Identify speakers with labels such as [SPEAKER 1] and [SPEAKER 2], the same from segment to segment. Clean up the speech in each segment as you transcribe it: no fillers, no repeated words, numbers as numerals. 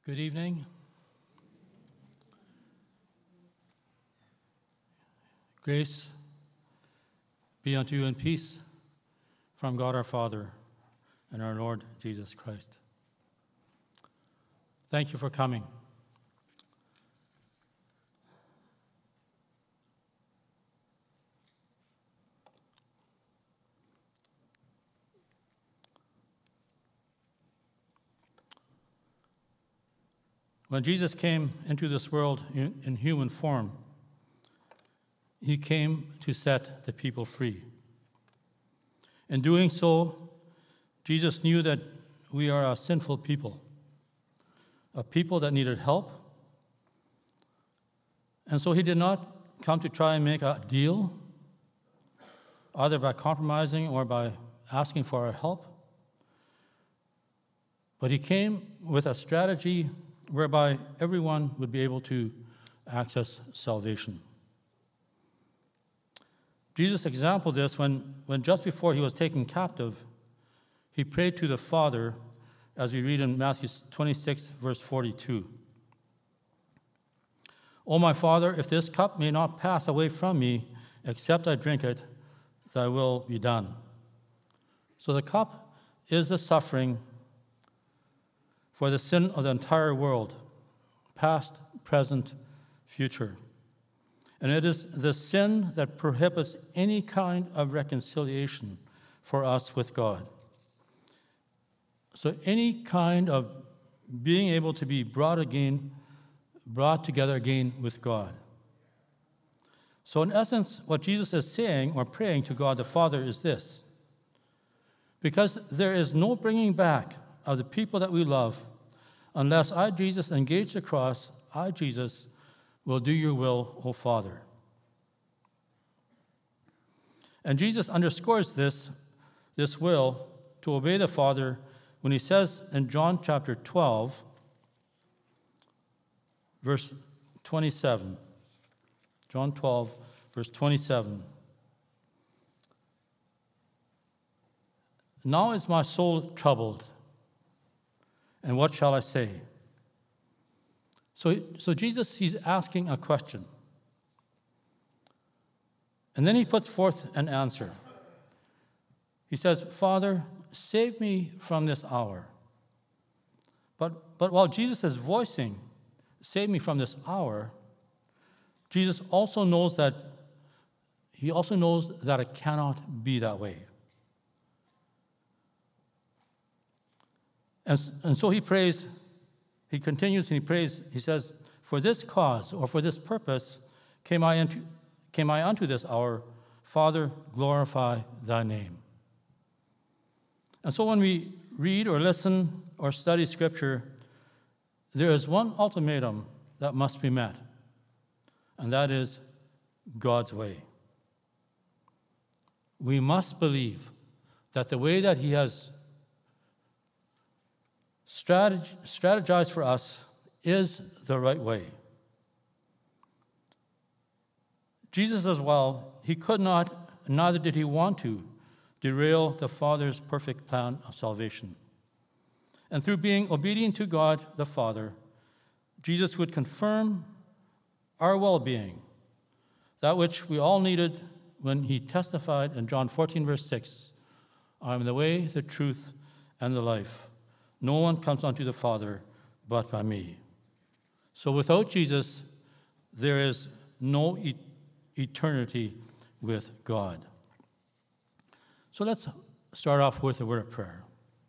[SPEAKER 1] Good evening. Grace be unto you and peace from God our Father and our Lord Jesus Christ. Thank you for coming. When Jesus came into this world in human form, he came to set the people free. In doing so, Jesus knew that we are a sinful people, a people that needed help. And so he did not come to try and make a deal, either by compromising or by asking for our help. But he came with a strategy whereby everyone would be able to access salvation. Jesus exampled this when just before he was taken captive, he prayed to the Father, as we read in Matthew 26, verse 42. "O my Father, if this cup may not pass away from me, except I drink it, thy will be done." So the cup is the suffering for the sin of the entire world, past, present, future. And it is the sin that prohibits any kind of reconciliation for us with God. So any kind of being able to be brought together again with God. So in essence, what Jesus is saying or praying to God the Father is this: because there is no bringing back of the people that we love unless I, Jesus, engage the cross, I, Jesus, will do your will, O Father. And Jesus underscores this will to obey the Father when he says in John chapter 12, verse 27. John 12, verse 27. "Now is my soul troubled, and what shall I say?" So Jesus, he's asking a question. And then he puts forth an answer. He says, "Father, save me from this hour." But while Jesus is voicing, "Save me from this hour," Jesus also knows that it cannot be that way. And so he prays, he continues and he prays, he says, "For this cause or for this purpose came I unto this hour, Father, glorify thy name." And so when we read or listen or study Scripture, there is one ultimatum that must be met, and that is God's way. We must believe that the way that he has strategized for us is the right way. Jesus as well, he could not, neither did he want to, derail the Father's perfect plan of salvation. And through being obedient to God the Father, Jesus would confirm our well-being, that which we all needed when he testified in John 14, verse 6, "I am the way, the truth, and the life. No one comes unto the Father but by me." So without Jesus, there is no eternity with God. So let's start off with a word of prayer.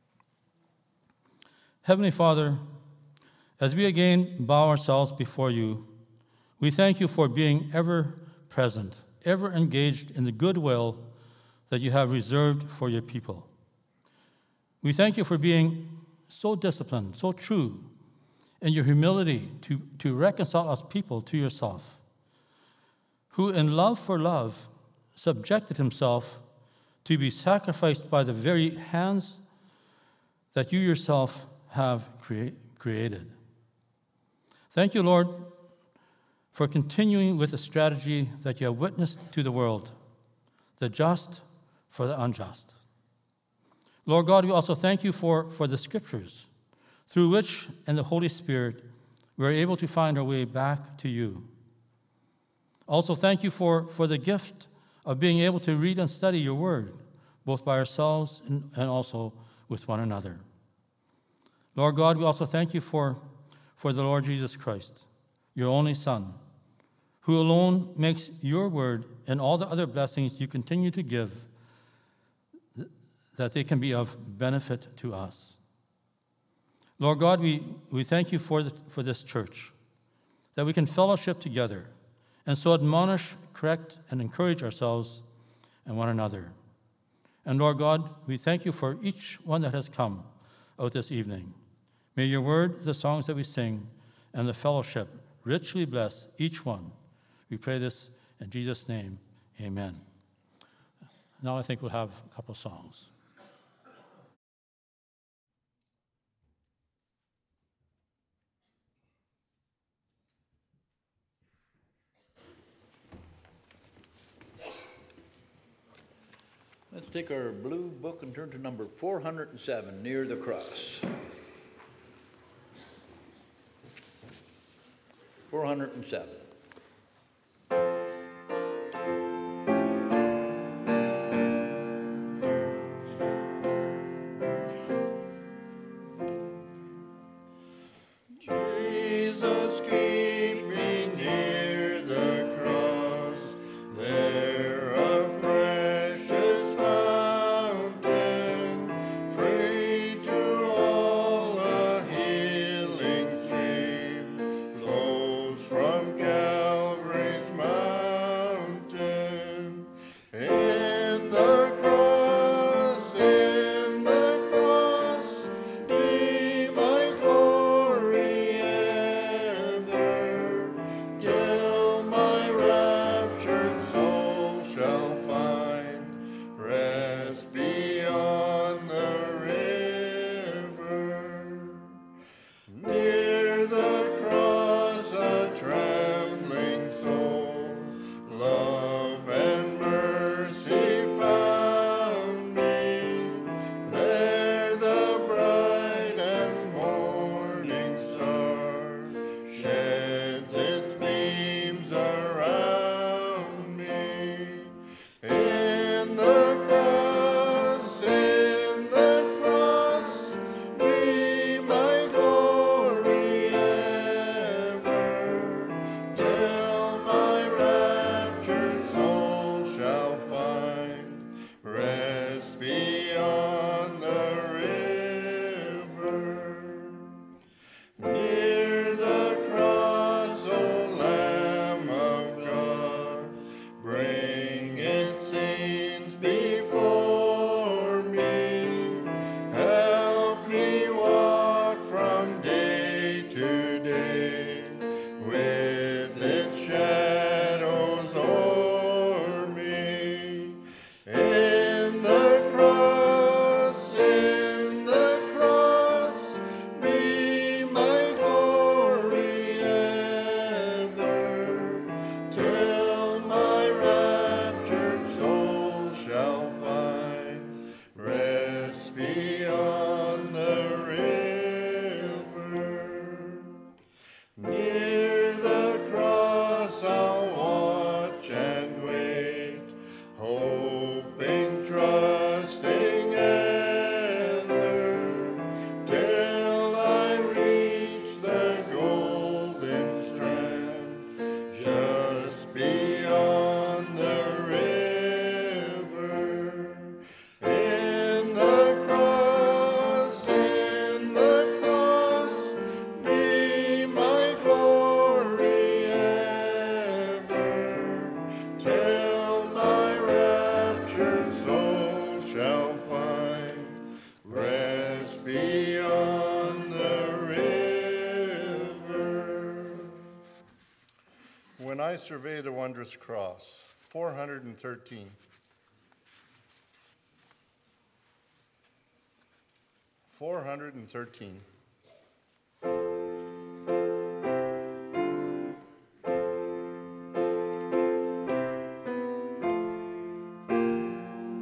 [SPEAKER 1] Heavenly Father, as we again bow ourselves before you, we thank you for being ever present, ever engaged in the good will that you have reserved for your people. We thank you for being so disciplined, so true in your humility to reconcile us people to yourself, who in love for love subjected himself to be sacrificed by the very hands that you yourself have created. Thank you, Lord, for continuing with the strategy that you have witnessed to the world, the just for the unjust. Lord God, we also thank you for the Scriptures, through which and the Holy Spirit we are able to find our way back to you. Also, thank you for the gift of being able to read and study your word, both by ourselves and also with one another. Lord God, we also thank you for the Lord Jesus Christ, your only Son, who alone makes your word and all the other blessings you continue to give, that they can be of benefit to us. Lord God, we thank you for this church, that we can fellowship together and so admonish, correct, and encourage ourselves and one another. And Lord God, we thank you for each one that has come out this evening. May your word, the songs that we sing, and the fellowship richly bless each one. We pray this in Jesus' name, amen. Now I think we'll have a couple songs.
[SPEAKER 2] Let's take our blue book and turn to number 407, Near the Cross. 407.
[SPEAKER 3] Jesus, keep me near the cross, there a precious fountain, free to all a healing stream, flows from Calvary's mountain. In the cross, be my glory ever, till my raptured soul shall find rest beyond the river. Near the cross a trembling soul, love and mercy found me. There the bright and morning star sheds its beams around me. In the cross, be my glory ever, till my raptured soul shall find rest beyond the river. Near the cross, O Lamb of God, bring its scenes before me. Help me walk from day to day with its shadows o'er me. In the cross, be my glory ever, till my raptured soul shall find rest beyond the river. Near the cross I'll watch and wait, hoping, trusting ever, till I reach the golden strand, just beyond the river. In the cross, be my glory ever, till my raptured soul shall find rest beyond the river. When I survey the wondrous cross, 413. 413.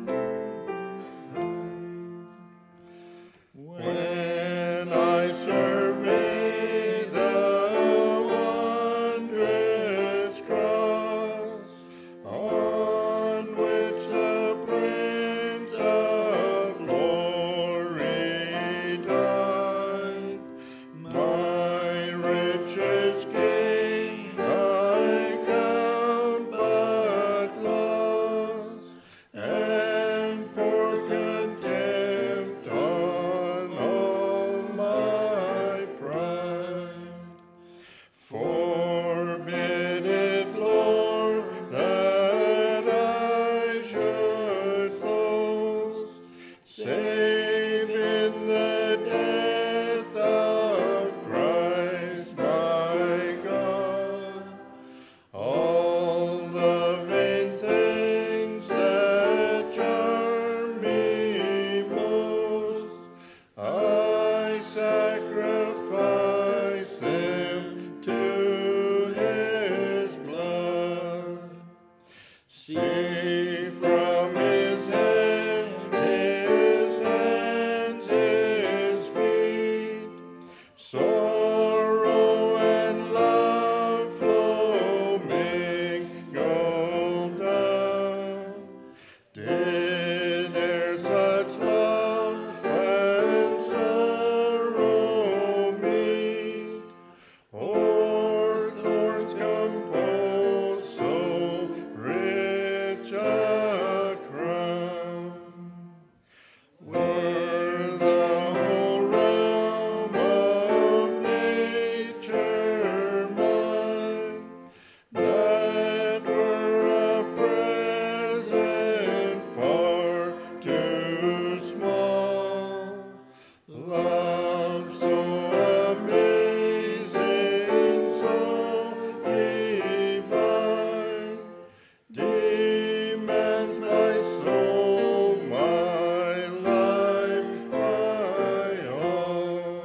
[SPEAKER 3] When I survey See from his head, his hands, his feet, sorrow and love flow mingled down. Did there such love and sorrow meet, or thorns compose so rich a crown? Were the whole realm of nature mine, that were a present far too small. Love so amazing, so divine, demands my soul, my life, my all.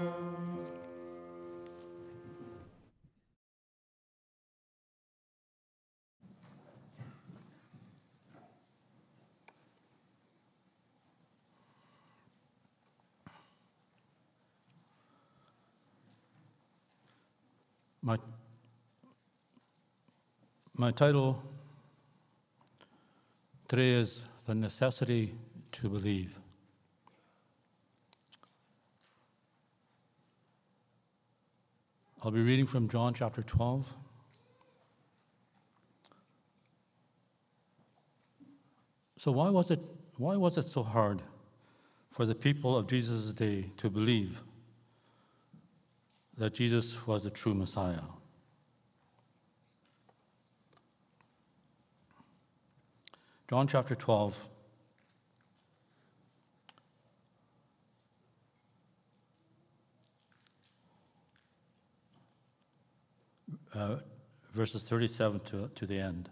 [SPEAKER 1] My title today is The Necessity to Believe. I'll be reading from John chapter 12. So why was it so hard for the people of Jesus' day to believe that Jesus was the true Messiah? John chapter 12. Verses 37 to the end.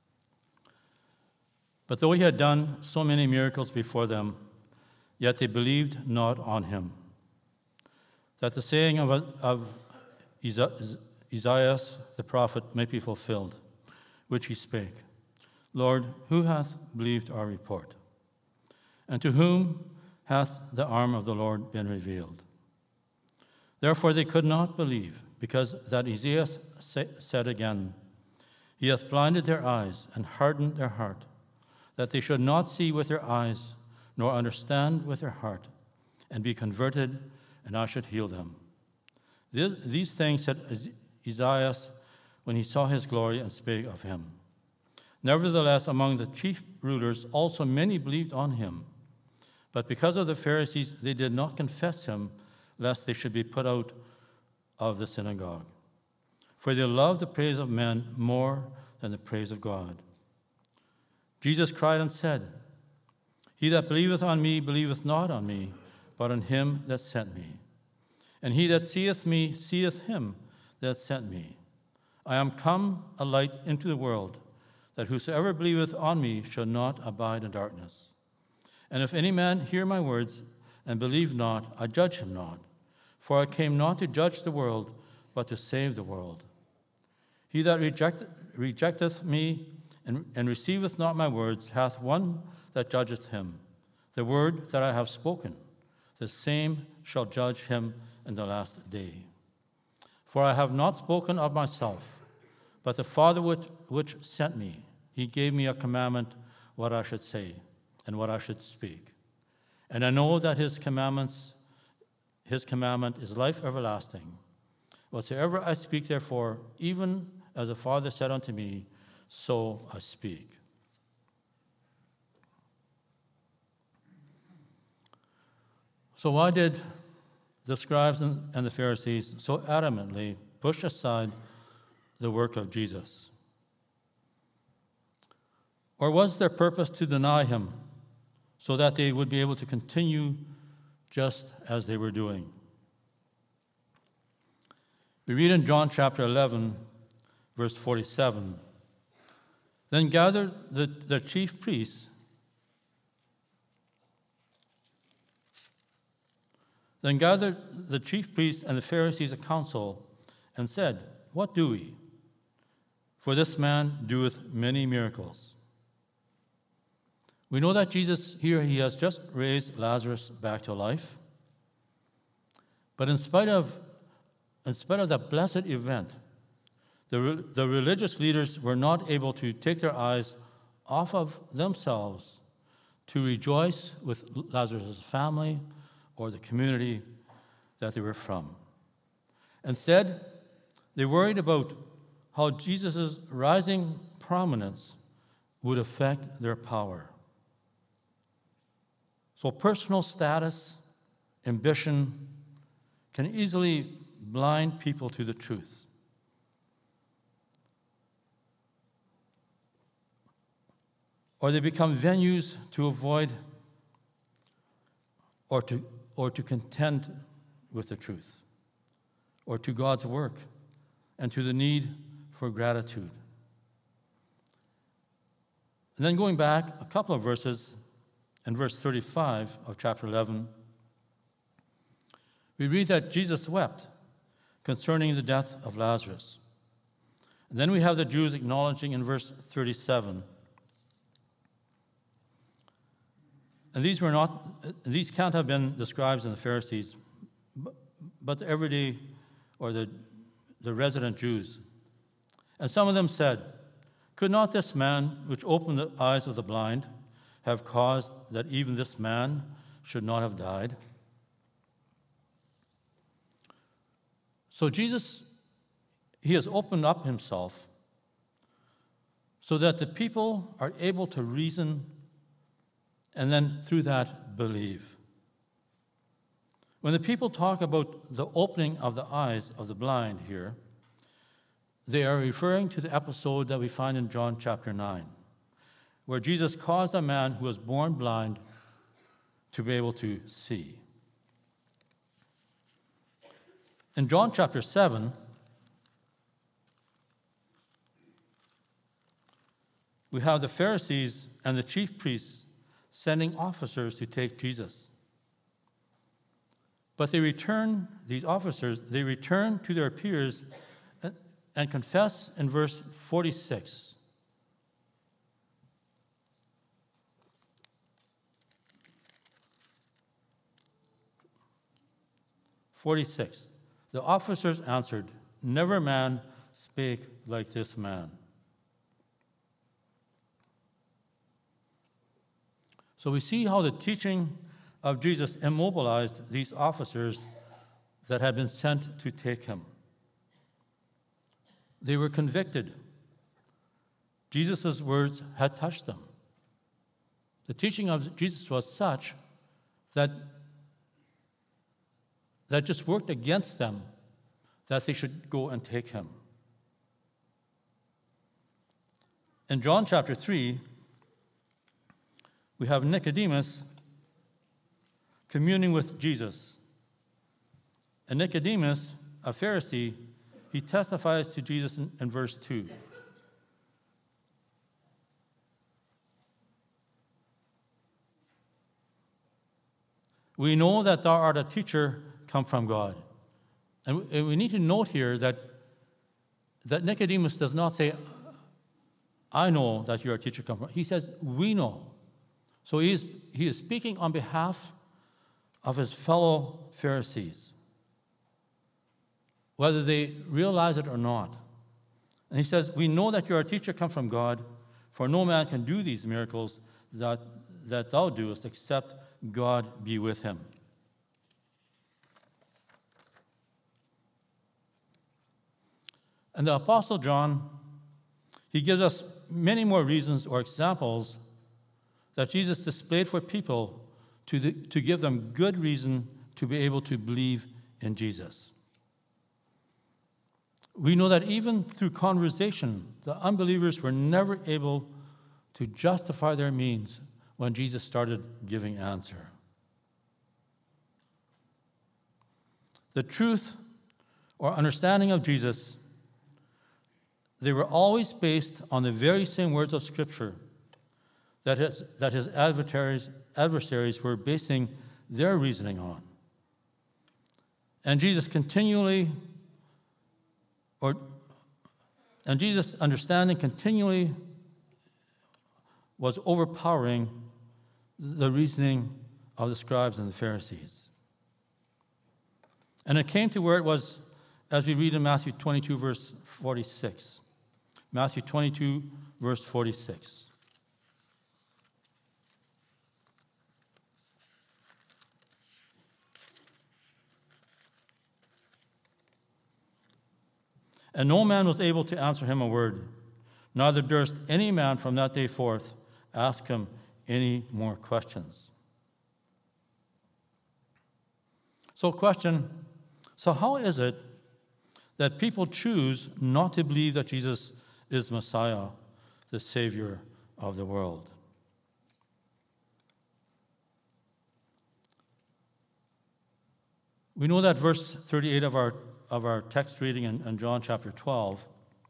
[SPEAKER 1] But though he had done so many miracles before them, yet they believed not on him. That the saying of Isaiah the prophet might be fulfilled, which he spake, Lord, who hath believed our report? And to whom hath the arm of the Lord been revealed? Therefore they could not believe, because that Isaiah said again, He hath blinded their eyes and hardened their heart, that they should not see with their eyes, nor understand with their heart, and be converted, and I should heal them. These things said Isaiah when he saw his glory and spake of him. Nevertheless, among the chief rulers also many believed on him. But because of the Pharisees, they did not confess him, lest they should be put out of the synagogue. For they loved the praise of men more than the praise of God. Jesus cried and said, He that believeth on me believeth not on me, but on him that sent me. And he that seeth me seeth him that sent me. I am come a light into the world, that whosoever believeth on me shall not abide in darkness. And if any man hear my words and believe not, I judge him not. For I came not to judge the world, but to save the world. He that rejecteth me and receiveth not my words hath one that judgeth him. The word that I have spoken, the same shall judge him in the last day. For I have not spoken of myself, but the Father which sent me, he gave me a commandment what I should say and what I should speak. And I know that his commandment is life everlasting. Whatsoever I speak, therefore, even as the Father said unto me, so I speak. So why did the scribes and the Pharisees so adamantly push aside the work of Jesus? Or was their purpose to deny him so that they would be able to continue just as they were doing? We read in John chapter 11, verse 47, Then gathered the chief priests and the Pharisees a council, and said, What do we? For this man doeth many miracles. We know that Jesus here, he has just raised Lazarus back to life. But in spite of that blessed event, the religious leaders were not able to take their eyes off of themselves to rejoice with Lazarus' family or the community that they were from. Instead, they worried about how Jesus' rising prominence would affect their power. So personal status, ambition can easily blind people to the truth. Or they become venues to avoid or to contend with the truth, or to God's work, and to the need for gratitude. And then going back a couple of verses, in verse 35 of chapter 11, we read that Jesus wept concerning the death of Lazarus. And then we have the Jews acknowledging in verse 37. And these can't have been the scribes and the Pharisees, but the everyday or the resident Jews. And some of them said, "Could not this man, which opened the eyes of the blind, have caused that even this man should not have died?" So Jesus, he has opened up himself so that the people are able to reason and then through that believe. When the people talk about the opening of the eyes of the blind here, they are referring to the episode that we find in John chapter 9, where Jesus caused a man who was born blind to be able to see. In John chapter 7, we have the Pharisees and the chief priests sending officers to take Jesus. But these officers return to their peers and confess in verse 46. The officers answered, "Never man spake like this man." So we see how the teaching of Jesus immobilized these officers that had been sent to take him. They were convicted. Jesus' words had touched them. The teaching of Jesus was such that just worked against them, that they should go and take him. In John chapter 3, we have Nicodemus communing with Jesus. And Nicodemus, a Pharisee, he testifies to Jesus in verse 2. "We know that thou art a teacher come from God." And we need to note here that Nicodemus does not say, "I know that you're a teacher come from." He says, "We know." So he is speaking on behalf of his fellow Pharisees, whether they realize it or not. And he says, "We know that you're a teacher come from God, for no man can do these miracles that thou doest, except God be with him." And the Apostle John, he gives us many more reasons or examples that Jesus displayed for people to give them good reason to be able to believe in Jesus. We know that even through conversation, the unbelievers were never able to justify their means when Jesus started giving answer. The truth or understanding of Jesus, they were always based on the very same words of Scripture that his adversaries were basing their reasoning on. And Jesus' understanding continually was overpowering the reasoning of the scribes and the Pharisees. And it came to where it was, as we read in Matthew 22, verse 46. Matthew 22, verse 46. And no man was able to answer him a word, neither durst any man from that day forth ask him any more questions. So question, so how is it that people choose not to believe that Jesus is Messiah, the Savior of the world? We know that verse 38 of our text reading in John chapter 12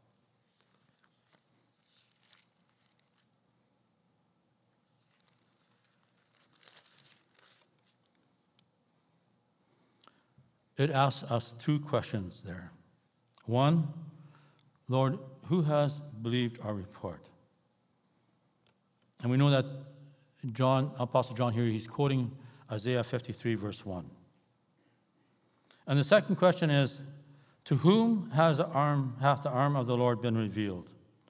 [SPEAKER 1] it asks us two questions there. One, Lord, who has believed our report? And we know that Apostle John here, he's quoting Isaiah 53, verse 1. And the second question is, to whom hath the arm of the Lord been revealed?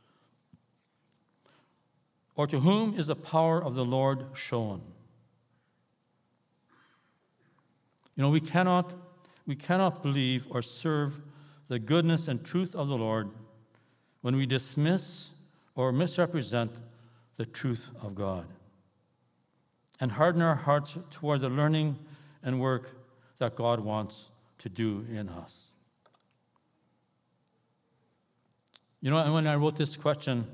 [SPEAKER 1] Or to whom is the power of the Lord shown? You know, we cannot believe or serve the goodness and truth of the Lord when we dismiss or misrepresent the truth of God and harden our hearts toward the learning and work that God wants to do in us. You know, and when I wrote this question,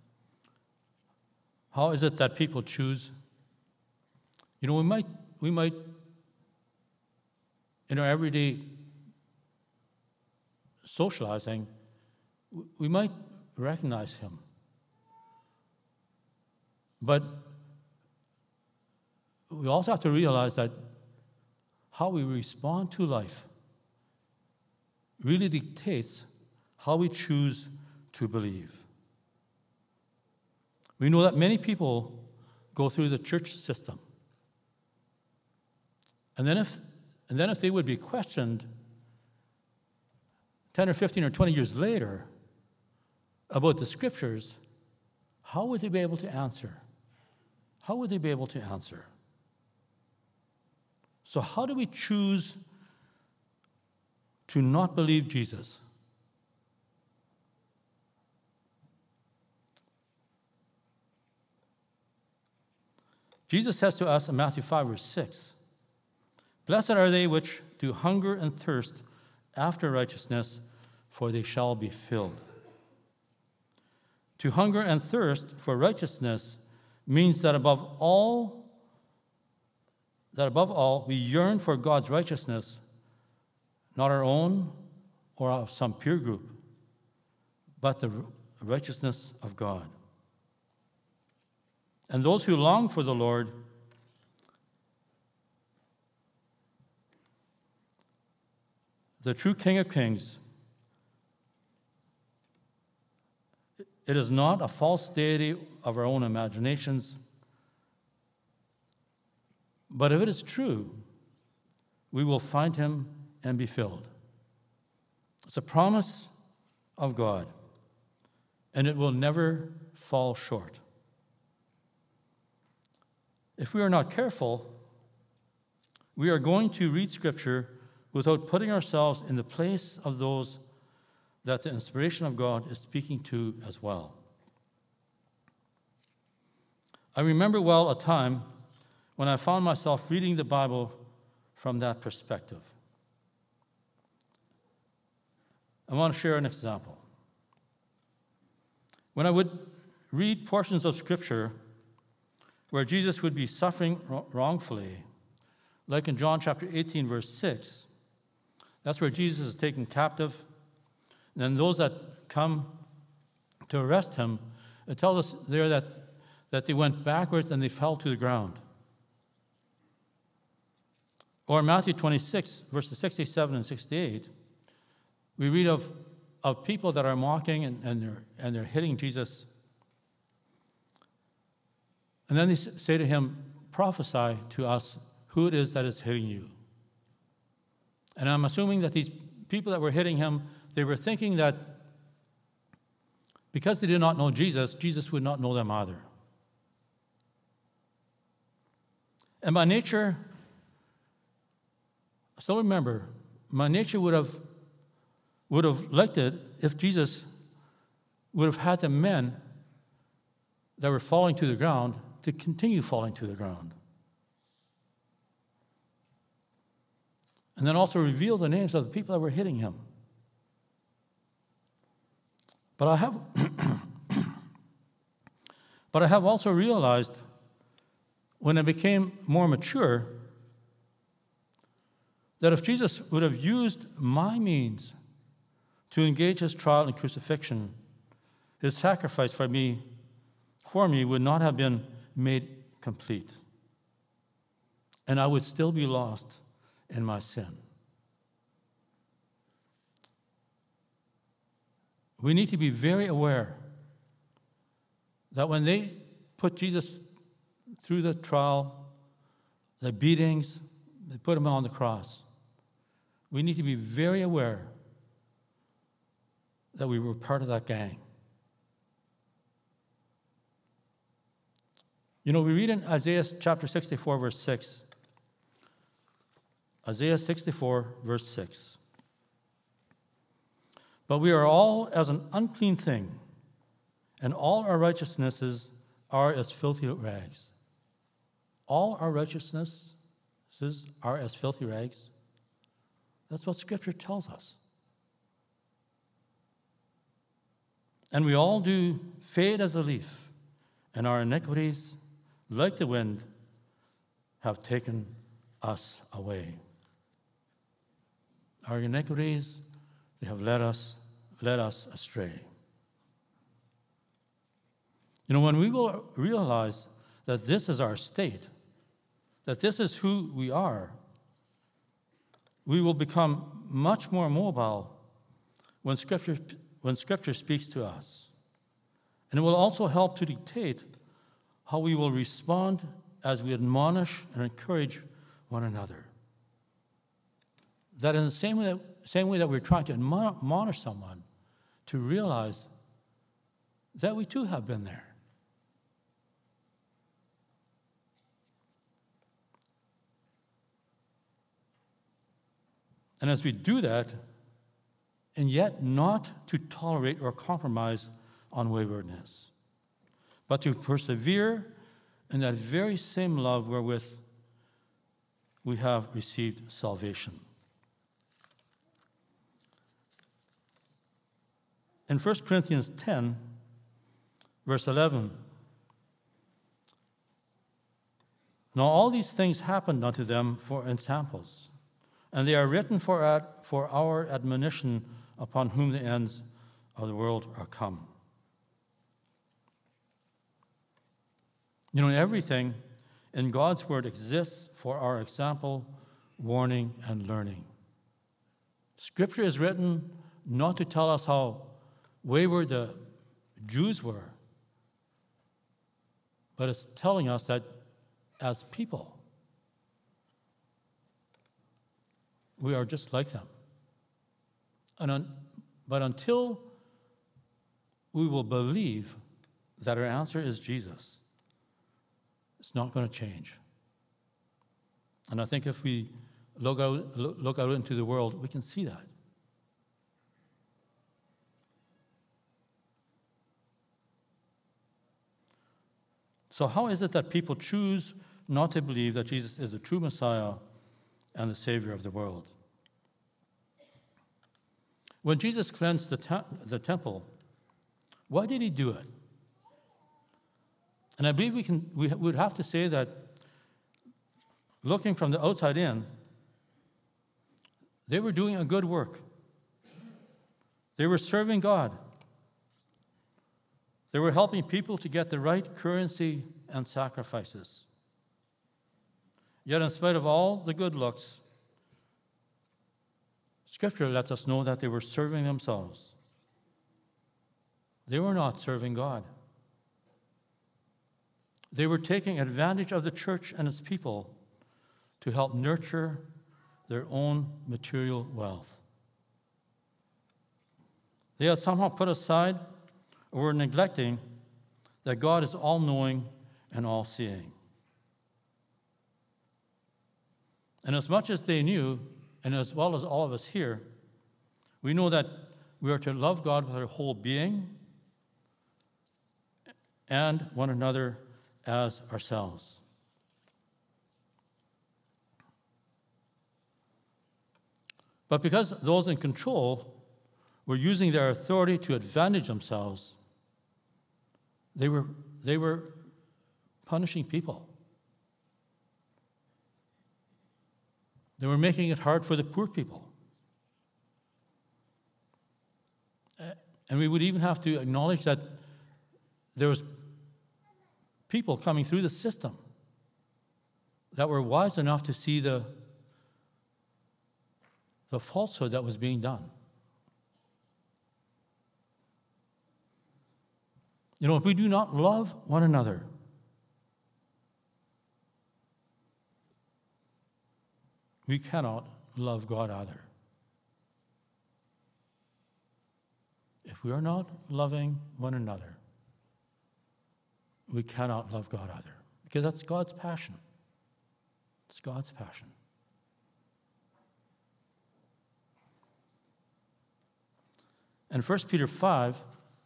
[SPEAKER 1] how is it that people choose? You know, we might in our everyday socializing, we might recognize him. But we also have to realize that how we respond to life really dictates how we choose to believe. We know that many people go through the church system. And then if they would be questioned 10 or 15 or 20 years later about the scriptures, how would they be able to answer? How would they be able to answer? So how do we choose to not believe Jesus? Jesus says to us in Matthew 5, verse 6, "Blessed are they which do hunger and thirst after righteousness, for they shall be filled." To hunger and thirst for righteousness means that above all, we yearn for God's righteousness, not our own or of some peer group, but the righteousness of God. And those who long for the Lord the true King of Kings, it is not a false deity of our own imaginations, but if it is true, we will find him and be filled. It's a promise of God, and it will never fall short. If we are not careful, we are going to read Scripture without putting ourselves in the place of those that the inspiration of God is speaking to as well. I remember well a time when I found myself reading the Bible from that perspective. I want to share an example. When I would read portions of Scripture where Jesus would be suffering wrongfully, like in John chapter 18, verse 6, that's where Jesus is taken captive. And then those that come to arrest him, it tells us there that they went backwards and they fell to the ground. Or in Matthew 26, verses 67 and 68, we read of people that are mocking and they're hitting Jesus. And then they say to him, prophesy to us who it is that is hitting you. And I'm assuming that these people that were hitting him, they were thinking that because they did not know Jesus, Jesus would not know them either. And by nature, still remember, my nature would have liked it if Jesus would have had the men that were falling to the ground to continue falling to the ground. And then also reveal the names of the people that were hitting him. But I have also realized when I became more mature that if Jesus would have used my means to engage his trial and crucifixion, his sacrifice for me would not have been made complete. And I would still be lost in my sin. We need to be very aware that when they put Jesus through the trial, the beatings, they put him on the cross, we need to be very aware that we were part of that gang. You know, we read in Isaiah chapter 64, verse 6. Isaiah 64, verse 6. But we are all as an unclean thing, and all our righteousnesses are as filthy rags. All our righteousnesses are as filthy rags. That's what Scripture tells us. And we all do fade as a leaf, and our iniquities, like the wind, have taken us away. Our iniquities, they have led us astray. You know, when we will realize that this is our state, that this is who we are, we will become much more mobile when Scripture speaks to us. And it will also help to dictate how we will respond as we admonish and encourage one another. That in the same way that we're trying to admonish someone, to realize that we too have been there. And as we do that, and yet not to tolerate or compromise on waywardness, but to persevere in that very same love wherewith we have received salvation. In 1 Corinthians 10, verse 11, now all these things happened unto them for ensamples, and they are written for our admonition, upon whom the ends of the world are come. You know, everything in God's Word exists for our example, warning, and learning. Scripture is written not to tell us how wayward the Jews were, but it's telling us that as people, we are just like them. But until we will believe that our answer is Jesus, it's not going to change. And I think if we look out into the world, we can see that. So how is it that people choose not to believe that Jesus is the true Messiah and the Savior of the world? When Jesus cleansed the temple, why did he do it? And I believe we would have to say that looking from the outside in, they were doing a good work. They were serving God. They were helping people to get the right currency and sacrifices. Yet in spite of all the good looks, Scripture lets us know that they were serving themselves. They were not serving God. They were taking advantage of the church and its people to help nurture their own material wealth. They had somehow put aside or were neglecting that God is all-knowing and all-seeing. And as much as they knew, and as well as all of us here, we know that we are to love God with our whole being and one another as ourselves. But because those in control were using their authority to advantage themselves, they were punishing people. They were making it hard for the poor people. And we would even have to acknowledge that there was people coming through the system that were wise enough to see the falsehood that was being done. You know, if we do not love one another, we cannot love God either. If we are not loving one another, we cannot love God either. Because that's God's passion. It's God's passion. And 1 Peter 5,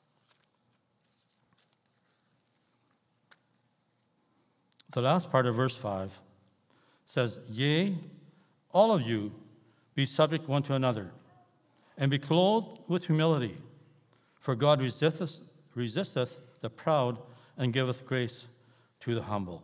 [SPEAKER 1] the last part of verse 5, says, "Yea, all of you be subject one to another, and be clothed with humility. For God resisteth the proud, and giveth grace to the humble."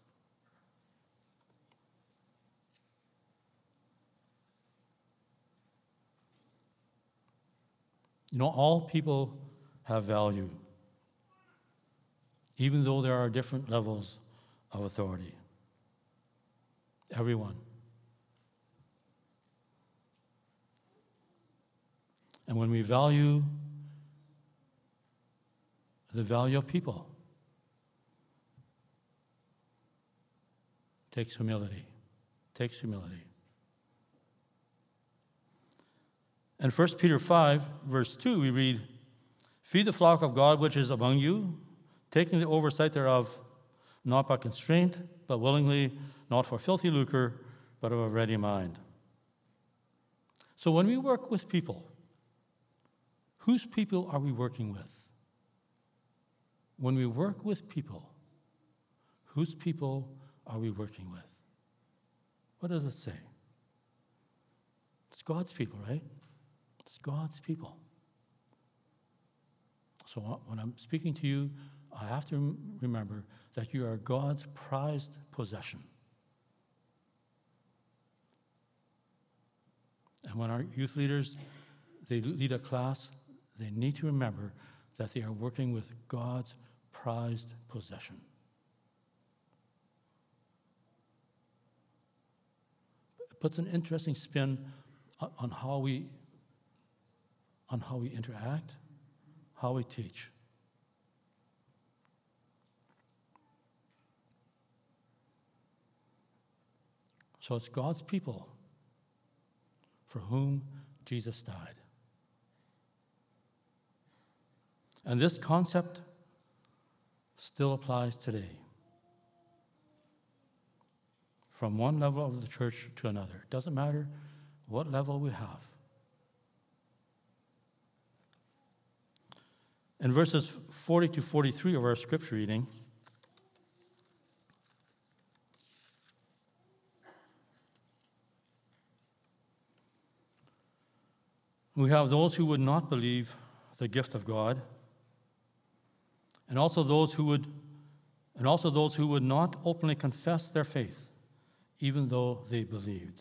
[SPEAKER 1] You know, all people have value, even though there are different levels of authority. Everyone. And when we value the value of people, it takes humility. It takes humility. In 1 Peter 5, verse 2, we read, "Feed the flock of God which is among you, taking the oversight thereof, not by constraint, but willingly, not for filthy lucre, but of a ready mind." So when we work with people, whose people are we working with? When we work with people, whose people are we working with? What does it say? It's God's people, right? It's God's people. So when I'm speaking to you, I have to remember that you are God's prized possession. And when our youth leaders, they lead a class, they need to remember that they are working with God's prized possession. It puts an interesting spin on how we interact, how we teach. So it's God's people for whom Jesus died. And this concept still applies today, from one level of the church to another. It doesn't matter what level we have. In verses 40 to 43 of our scripture reading, we have those who would not believe the gift of God, and also those who would not openly confess their faith, even though they believed.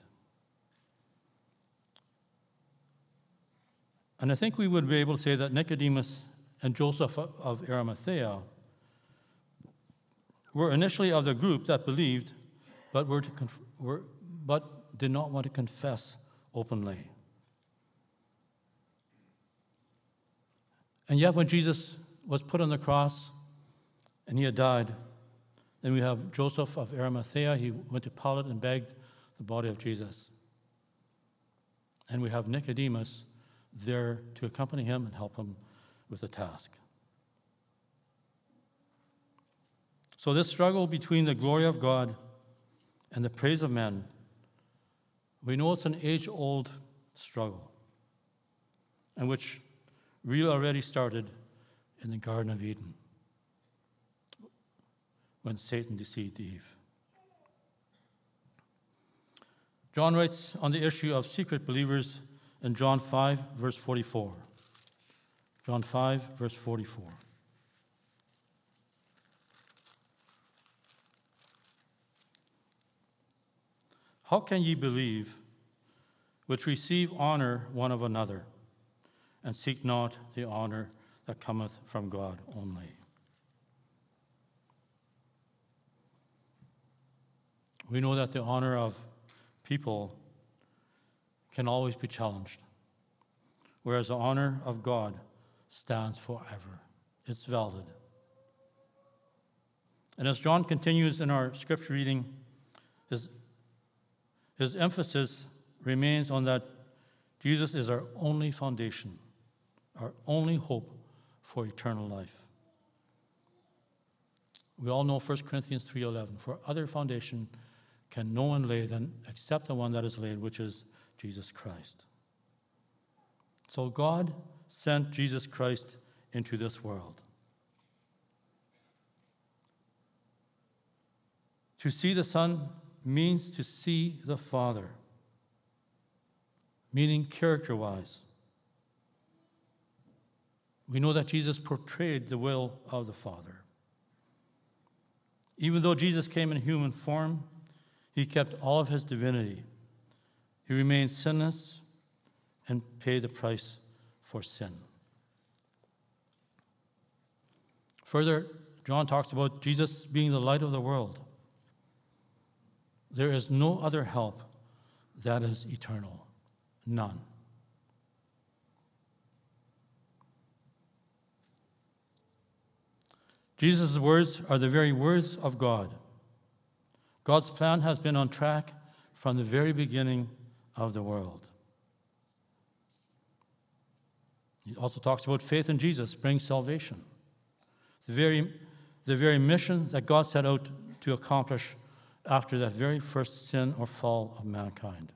[SPEAKER 1] And I think we would be able to say that Nicodemus and Joseph of Arimathea were initially of the group that believed, but did not want to confess openly. And yet when Jesus was put on the cross and he had died, Then we have Joseph of Arimathea. He went to Pilate and begged the body of Jesus. And we have Nicodemus there to accompany him and help him with the task. So this struggle between the glory of God and the praise of men, we know it's an age-old struggle, and which really already started in the Garden of Eden when Satan deceived Eve. John writes on the issue of secret believers in John 5, verse 44. John 5, verse 44. How can ye believe which receive honor one of another, and seek not the honor that cometh from God only? We know that the honor of people can always be challenged, whereas the honor of God stands forever. It's valid. And as John continues in our scripture reading, his emphasis remains on that Jesus is our only foundation, our only hope for eternal life. We all know 1 Corinthians 3:11, for other foundation can no one lay than except the one that is laid, which is Jesus Christ. So God sent Jesus Christ into this world to see the Son means to see the Father, meaning character-wise. We know that Jesus portrayed the will of the Father. Even though Jesus came in human form, he kept all of his divinity. He remained sinless and paid the price for sin. Further, John talks about Jesus being the light of the world. There is no other help that is eternal. None. Jesus' words are the very words of God. God's plan has been on track from the very beginning of the world. He also talks about faith in Jesus brings salvation. The very mission that God set out to accomplish after that very first sin or fall of mankind.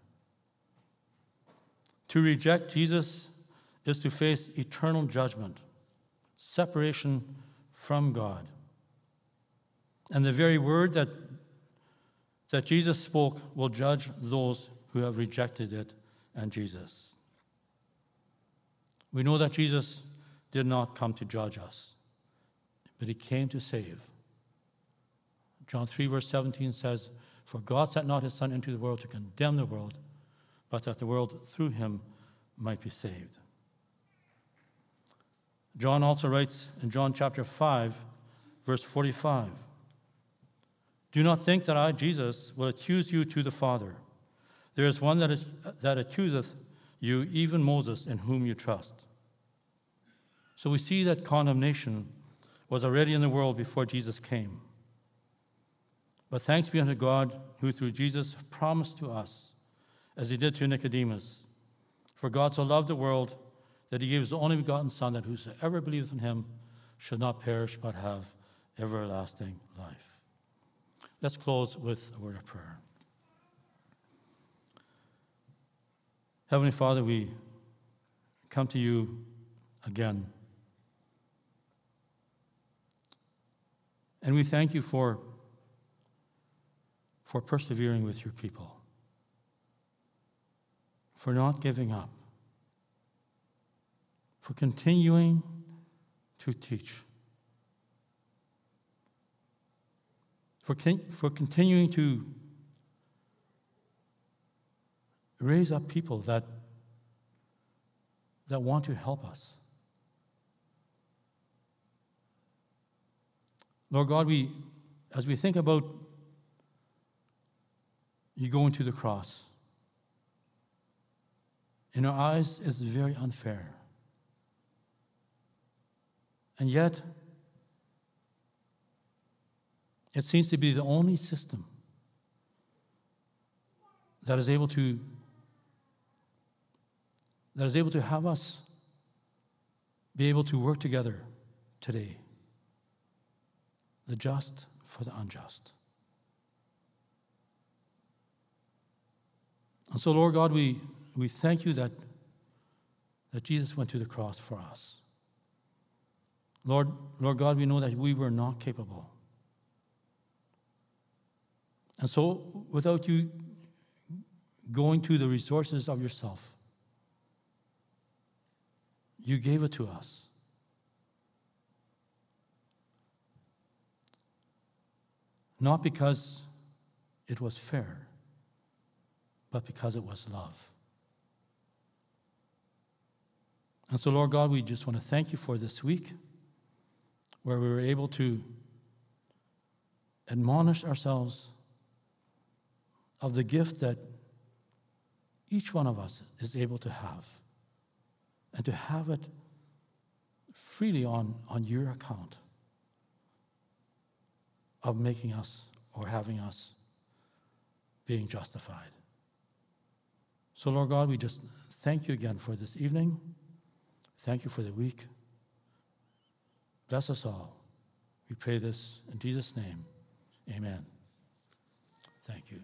[SPEAKER 1] To reject Jesus is to face eternal judgment, separation from God. And the very word that Jesus spoke will judge those who have rejected it and Jesus. We know that Jesus did not come to judge us, but he came to save. John 3, verse 17 says, for God sent not his Son into the world to condemn the world, but that the world through him might be saved. John also writes in John chapter 5, verse 45, do not think that I, Jesus, will accuse you to the Father. There is one that accuseth you, even Moses, in whom you trust. So we see that condemnation was already in the world before Jesus came. But thanks be unto God, who through Jesus promised to us, as he did to Nicodemus, for God so loved the world that he gave his only begotten Son, that whosoever believeth in him should not perish but have everlasting life. Let's close with a word of prayer. Heavenly Father, we come to you again. And we thank you for persevering with your people, for not giving up, for continuing to teach, for continuing to raise up people that want to help us. Lord God, as we think about you going to the cross, in our eyes it's very unfair. And yet, it seems to be the only system that is able to have us be able to work together today. The just for the unjust. And so, Lord God, we thank you that Jesus went to the cross for us. Lord God, we know that we were not capable. And so, without you going to the resources of yourself, you gave it to us. Not because it was fair, but because it was love. And so, Lord God, we just want to thank you for this week where we were able to admonish ourselves of the gift that each one of us is able to have, and to have it freely on your account of making us or having us being justified. So, Lord God, we just thank you again for this evening. Thank you for the week. Bless us all. We pray this in Jesus' name. Amen. Thank you.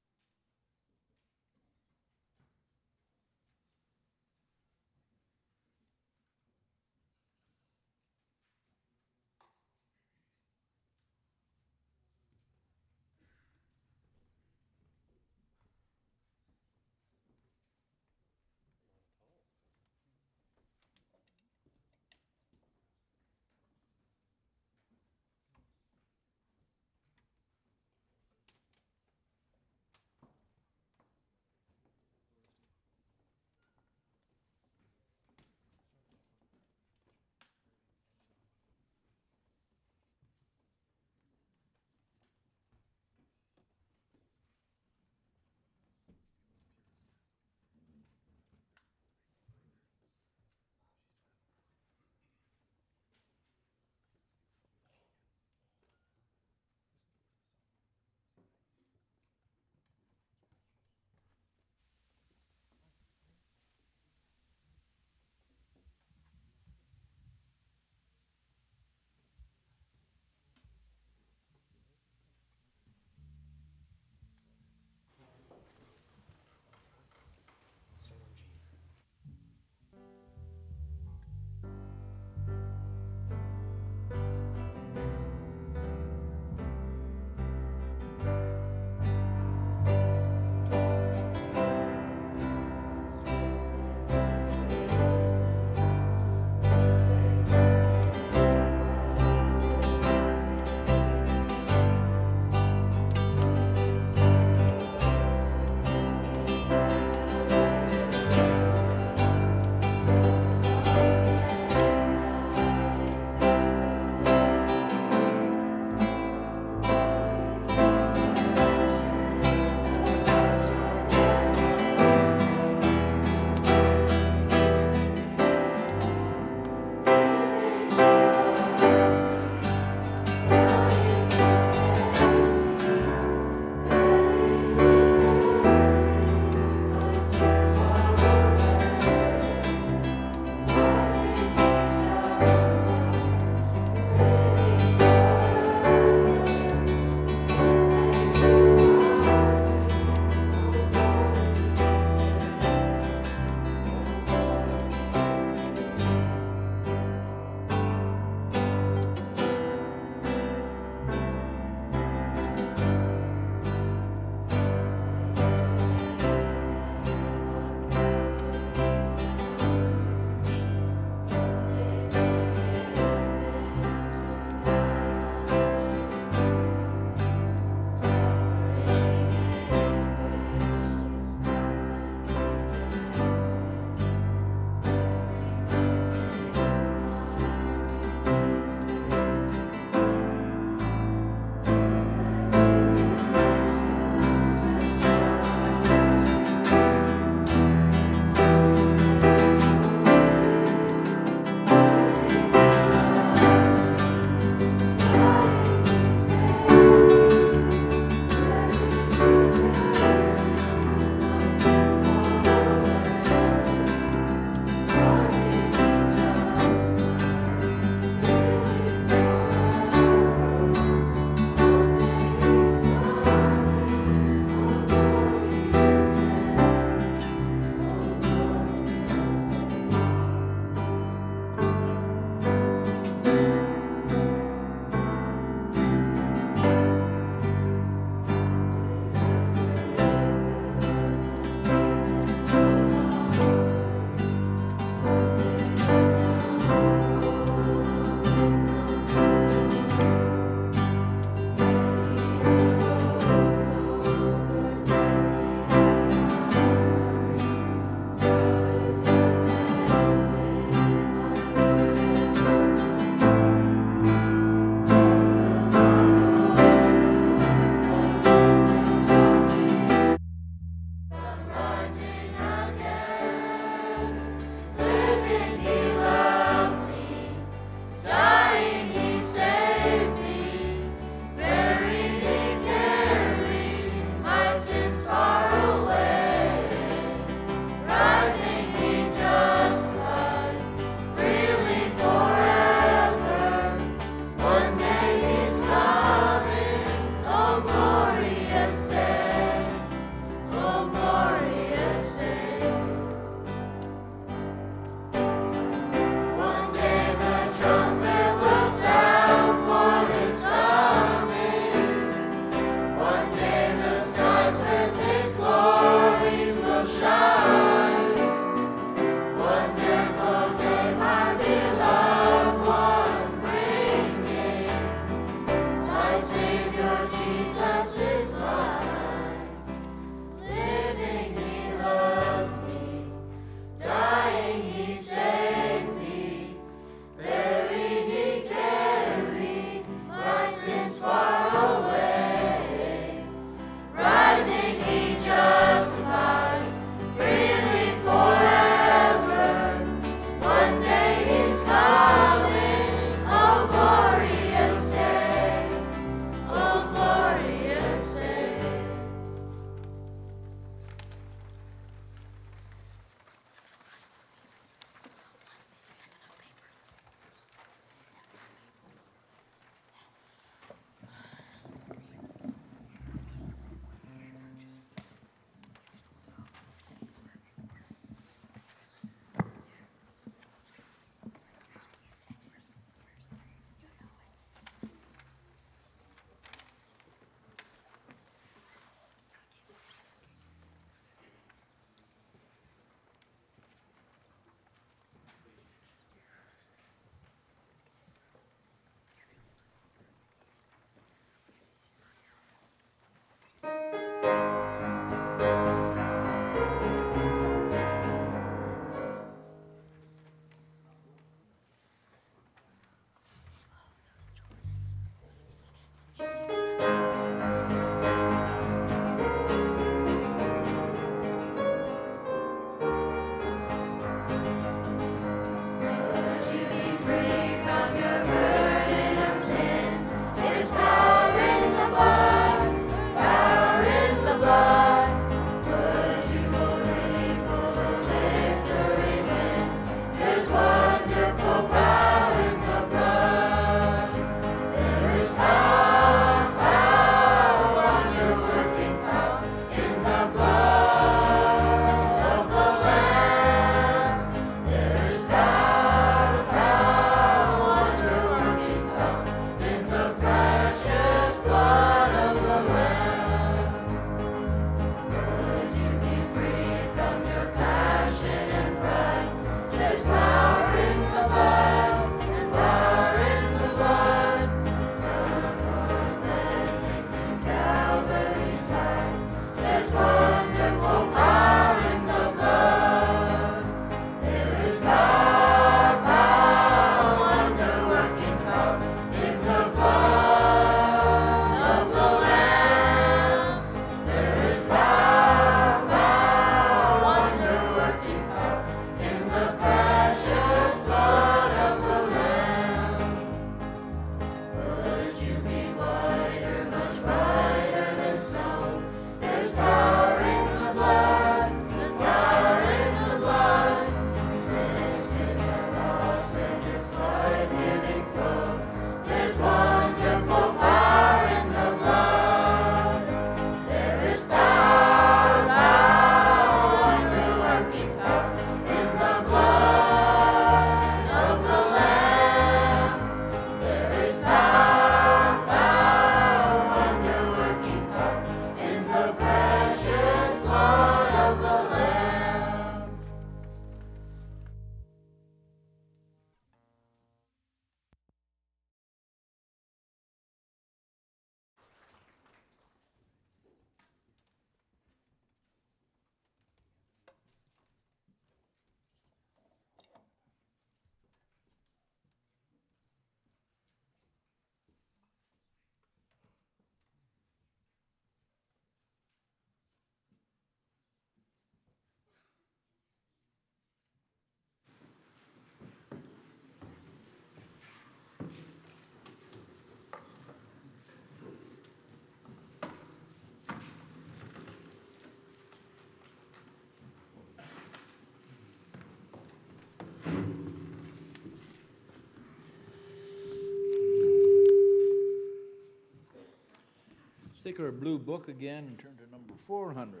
[SPEAKER 2] Take our blue book again and turn to number 400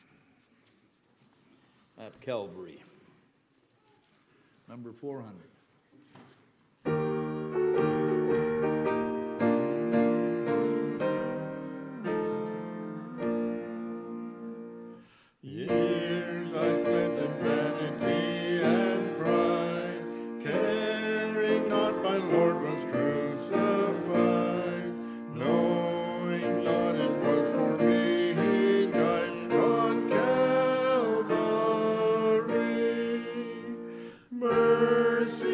[SPEAKER 2] at Calvary. Number 400.
[SPEAKER 3] Years I spent in vanity and pride, caring not my Lord was crucified, knowing not it was for me he died on Calvary. Mercy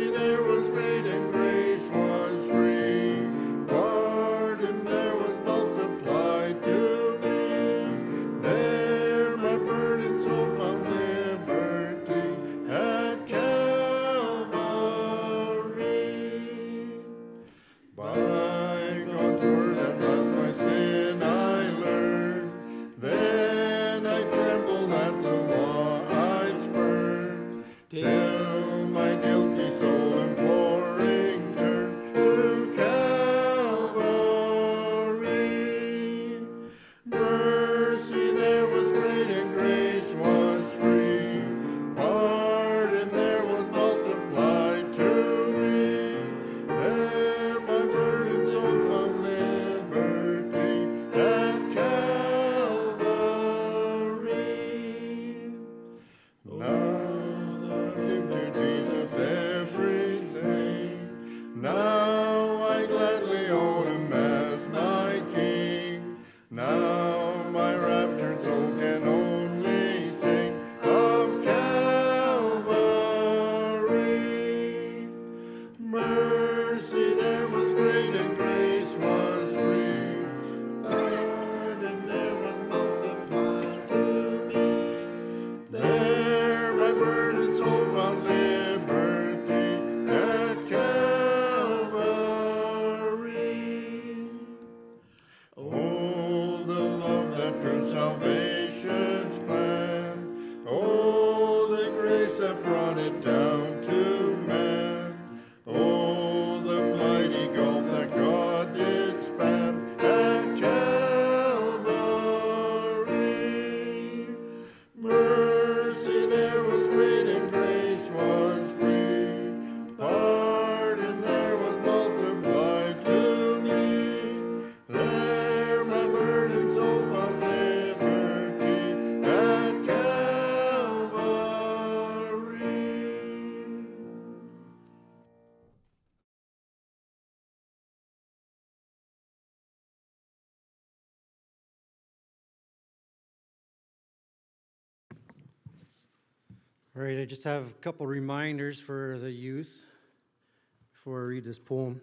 [SPEAKER 4] All right, I just have a couple reminders for the youth before I read this poem.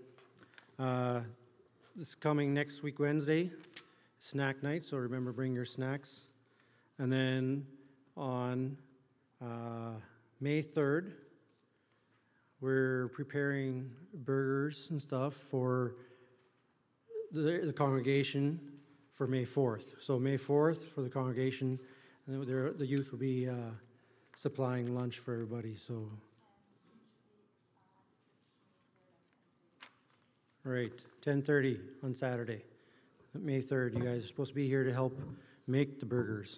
[SPEAKER 4] This coming next week, Wednesday, snack night, so remember bring your snacks. And then on May 3rd, we're preparing burgers and stuff for the congregation for May 4th. So May 4th for the congregation, and the youth will be supplying lunch for everybody. So, all right, 10:30 on Saturday, May 3rd. You guys are supposed to be here to help make the burgers.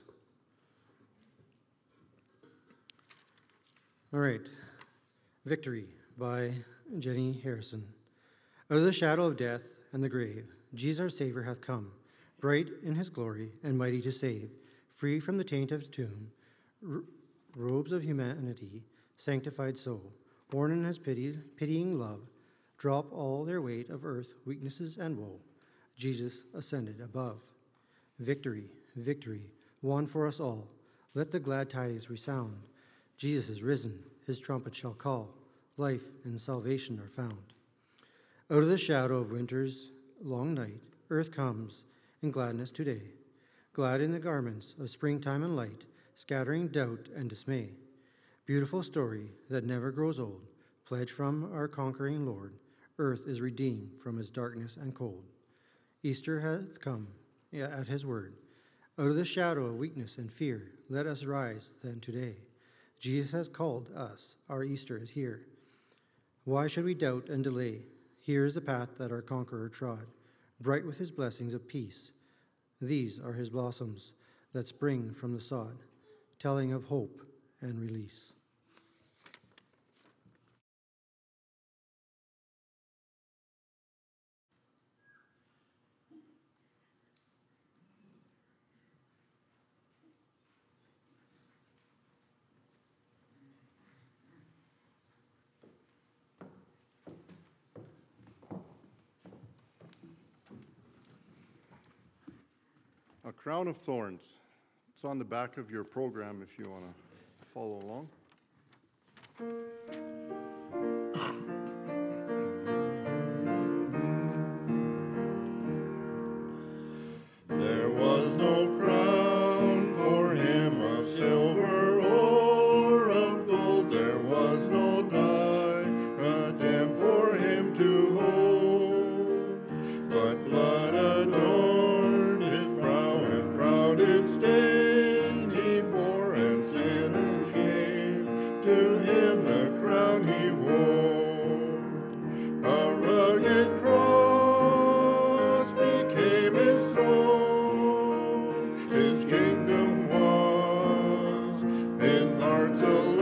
[SPEAKER 4] All right, Victory by Jenny Harrison. Out of the shadow of death and the grave, Jesus our Savior hath come, bright in his glory and mighty to save, free from the taint of tomb, robes of humanity, sanctified soul, born in his pitying love, drop all their weight of earth, weaknesses and woe. Jesus ascended above. Victory, victory, won for us all. Let the glad tidings resound. Jesus is risen, his trumpet shall call. Life and salvation are found. Out of the shadow of winter's long night, earth comes in gladness today, glad in the garments of springtime and light, scattering doubt and dismay. Beautiful story that never grows old, pledge from our conquering Lord. Earth is redeemed from its darkness and cold. Easter hath come at his word. Out of the shadow of weakness and fear, let us rise then today. Jesus has called us. Our Easter is here. Why should we doubt and delay? Here is the path that our conqueror trod, bright with his blessings of peace. These are his blossoms that spring from the sod, telling of hope and release.
[SPEAKER 3] A Crown of Thorns. It's on the back of your program if you want to follow along. There was no crown for him of silver or of gold. There was no diadem for him to hold, but blood adorned his brow, and proud its stain he bore, and sinners gave to him the crown he wore. A rugged cross became his throne. His kingdom was in hearts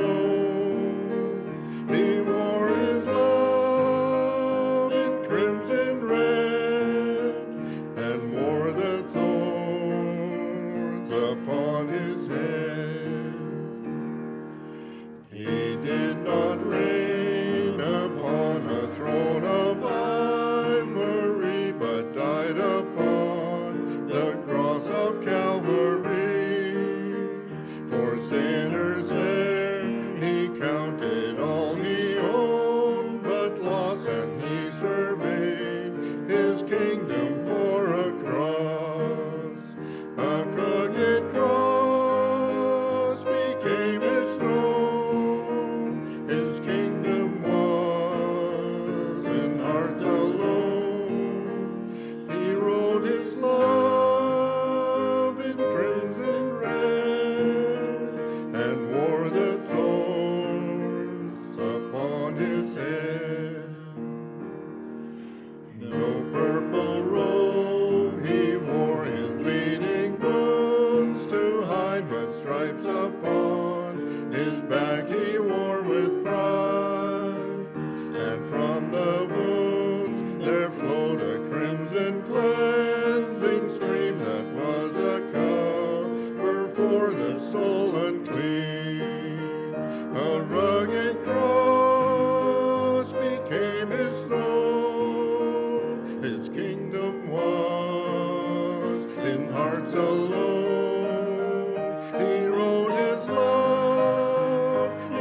[SPEAKER 3] alone. He wore his love in crimson red, and wore the thorns upon his head. He did not reign upon a throne of ivory, but died upon the cross of Calvary. For sinners there he counted all he owned, but lost, and he surveyed his kingdom for a cross. A crooked cross became his throne. His kingdom was in hearts alone. He wrote his love in crimson red, and wore the thorns upon his head. No purple robe he wore his bleeding wounds to hide, but stripes upon his back he wore with pride. And from the wounds there flowed a crimson cleansing stream that was a cover for the soul unclean. A rugged cross became his throne. His kingdom was in hearts alone. He wrote his love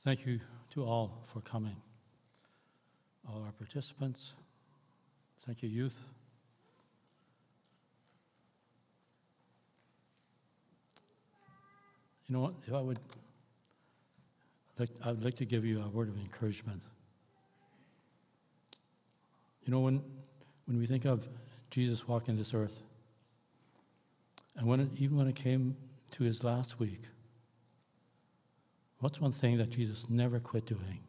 [SPEAKER 1] Thank you to all for coming, all our participants. Thank you, youth. You know what? If I'd like to give you a word of encouragement. You know, when we think of Jesus walking this earth, and even when it came to his last week, what's one thing that Jesus never quit doing?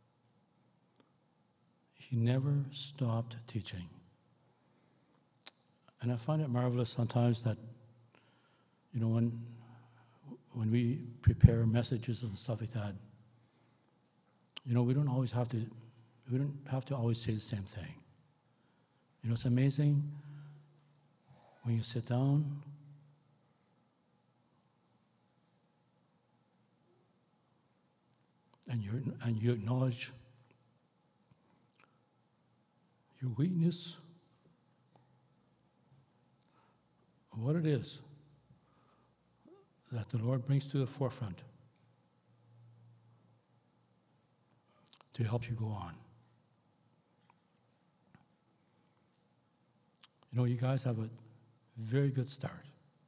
[SPEAKER 1] He never stopped teaching. And I find it marvelous sometimes that, you know, when we prepare messages and stuff like that, you know, we don't have to always say the same thing. You know, it's amazing when you sit down and you acknowledge your weakness, what it is that the Lord brings to the forefront to help you go on. You know, you guys have a very good start.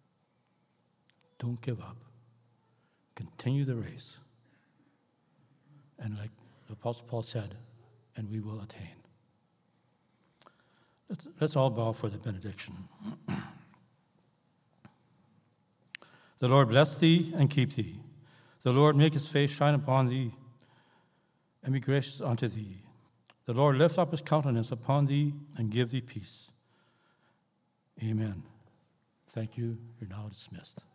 [SPEAKER 1] Don't give up. Continue the race. And like the Apostle Paul said, and we will attain. Let's all bow for the benediction. The Lord bless thee and keep thee. The Lord make his face shine upon thee and be gracious unto thee. The Lord lift up his countenance upon thee and give thee peace. Amen. Thank you. You're now dismissed.